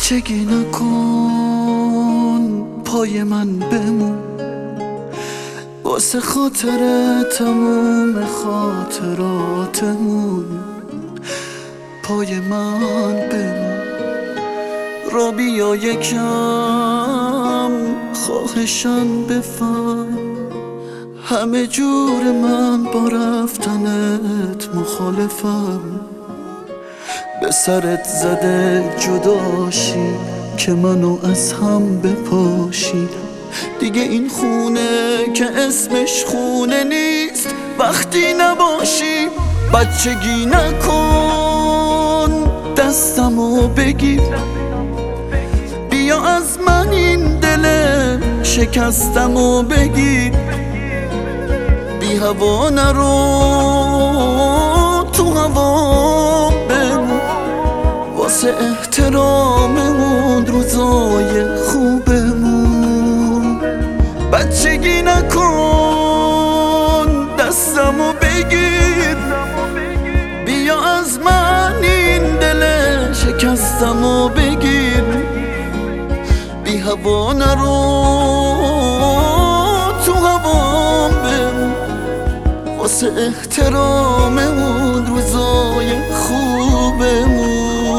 بچگی نکن پای من بمون، واسه خاطر تموم خاطراتمون پای من بمون. را بیا یکم خواهشم بفهم، همه جور من با رفتنت مخالفم. به سرت زده جداشی که منو از هم بپاشی، دیگه این خونه که اسمش خونه نیست وقتی نباشی. بچگی نکن دستمو بگیر، بیا از من این دل شکستمو بگیر. بی هوا نرو تو هوا بمون، واسه احتراممون روزای خوبمون. بچگی نکن دستمو بگیر، بیا از من این دل شکستمو بگیر. بی هوا نرو تو هوا بمون، واسه احتراممون روزای خوبمون.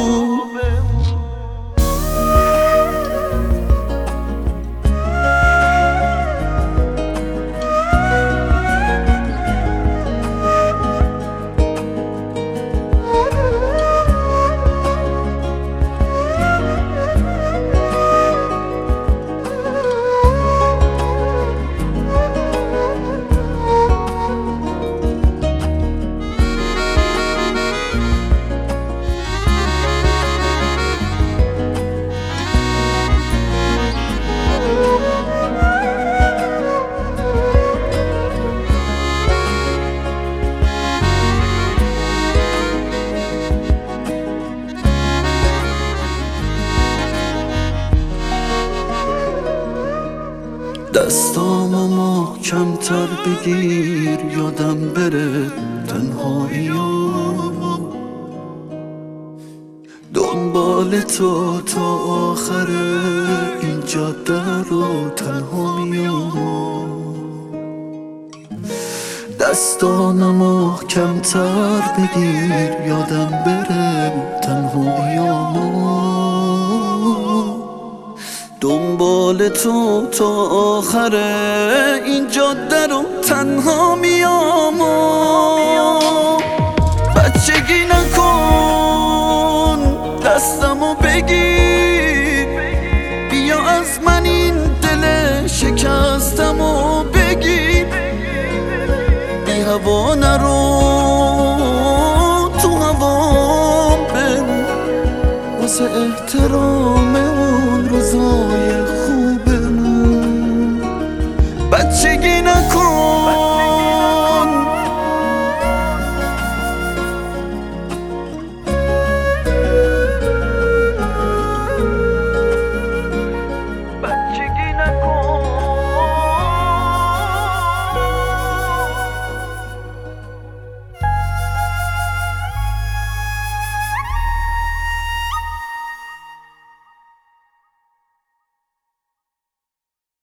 دستامو محکم‌تر بگیر یادم بره تنهایی‌ام، دنبال تو تا آخر این جاده رو تنها میام. دستانو محکم‌تر بگیر یادم بره تنهایی‌ام، دنبال تو تا آخر این جاده رو تنها میام. بچگی نکن دستمو بگیر، بیا از من این دل شکستمو بگیر. بی هوا نرو تو هوا بمون، واسه احترام